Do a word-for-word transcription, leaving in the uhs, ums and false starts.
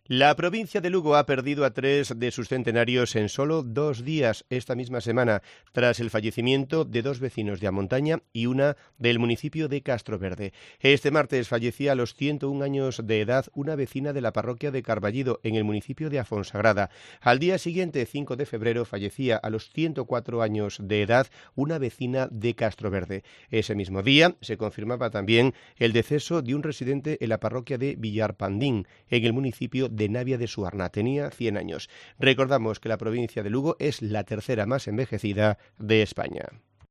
La provincia de Lugo ha perdido a tres de sus centenarios en solo dos días esta misma semana, tras el fallecimiento de dos vecinos de A Montaña y una del municipio de Castroverde. Este martes fallecía a los ciento un años de edad una vecina de la parroquia de Carballido, en el municipio de Afonsagrada. Al día siguiente, cinco de febrero, fallecía a los ciento cuatro años de edad una vecina de Castroverde. Ese mismo día se confirmaba también el deceso de un residente en la parroquia de Villarpandín, en el municipio de de Navia de Suarna. Tenía cien años. Recordamos que la provincia de Lugo es la tercera más envejecida de España.